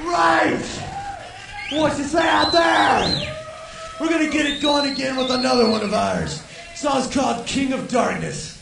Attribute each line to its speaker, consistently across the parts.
Speaker 1: Right! What you say out there? We're gonna get it going again with another one of ours. Song's called King of Darkness.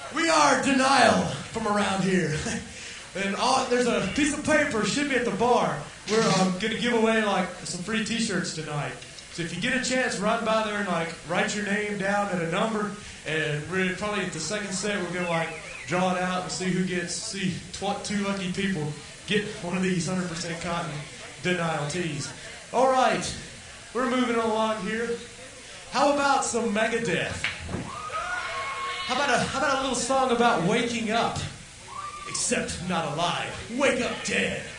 Speaker 1: We are Denial from around here. And there's a piece of paper, should be at the bar. We're going to give away like some free t-shirts tonight. So if you get a chance, run by there and like write your name down at a number. And we're probably at the second set, we're going to like draw it out and see who gets, two lucky people get one of these 100% cotton Denial tees. All right, we're moving along here. How about some Megadeth? How about a little song about waking up? Except not alive. Wake up dead.